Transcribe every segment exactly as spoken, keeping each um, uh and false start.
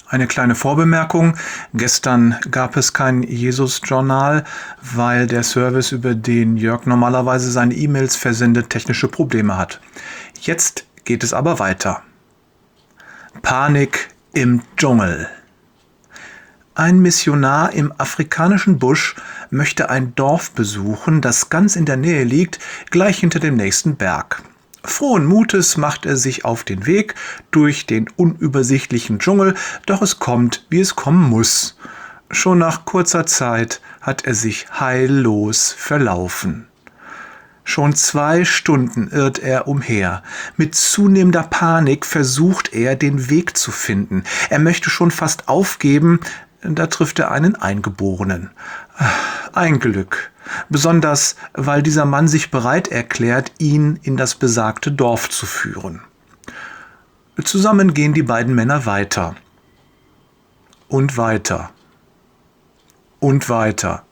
Eine kleine Vorbemerkung. Gestern gab es kein Jesus-Journal, weil der Service, über den Jörg normalerweise seine E-Mails versendet, technische Probleme hat. Jetzt geht es aber weiter. Panik im Dschungel. Ein Missionar im afrikanischen Busch möchte ein Dorf besuchen, das ganz in der Nähe liegt, gleich hinter dem nächsten Berg. Frohen Mutes macht er sich auf den Weg durch den unübersichtlichen Dschungel, doch es kommt, wie es kommen muss. Schon nach kurzer Zeit hat er sich heillos verlaufen. Schon zwei Stunden irrt er umher. Mit zunehmender Panik versucht er, den Weg zu finden. Er möchte schon fast aufgeben, da trifft er einen Eingeborenen. Ein Glück. Besonders, weil dieser Mann sich bereit erklärt, ihn in das besagte Dorf zu führen. Zusammen gehen die beiden Männer weiter. Und weiter. Und weiter.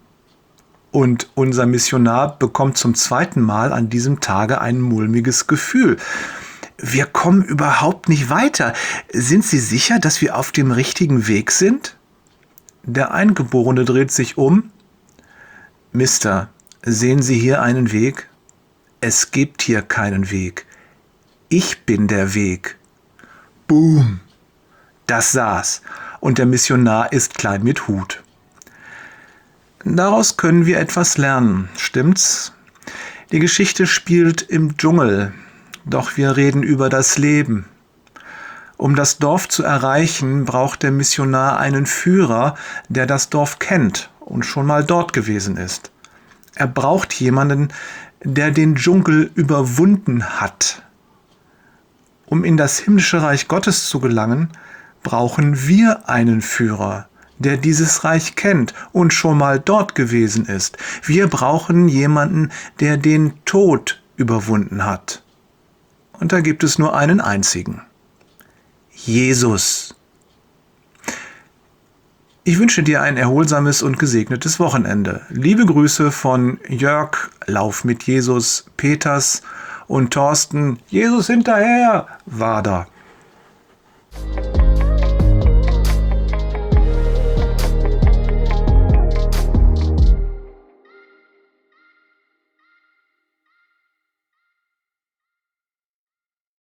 Und unser Missionar bekommt zum zweiten Mal an diesem Tage ein mulmiges Gefühl. Wir kommen überhaupt nicht weiter. Sind Sie sicher, dass wir auf dem richtigen Weg sind? Der Eingeborene dreht sich um. Mister, sehen Sie hier einen Weg? Es gibt hier keinen Weg. Ich bin der Weg. Boom! Das saß. Und der Missionar ist klein mit Hut. Daraus können wir etwas lernen, stimmt's? Die Geschichte spielt im Dschungel, doch wir reden über das Leben. Um das Dorf zu erreichen, braucht der Missionar einen Führer, der das Dorf kennt und schon mal dort gewesen ist. Er braucht jemanden, der den Dschungel überwunden hat. Um in das himmlische Reich Gottes zu gelangen, brauchen wir einen Führer, der dieses Reich kennt und schon mal dort gewesen ist. Wir brauchen jemanden, der den Tod überwunden hat. Und da gibt es nur einen einzigen. Jesus. Ich wünsche dir ein erholsames und gesegnetes Wochenende. Liebe Grüße von Jörg, Lauf mit Jesus, Peters und Thorsten, Jesus hinterher, Wader.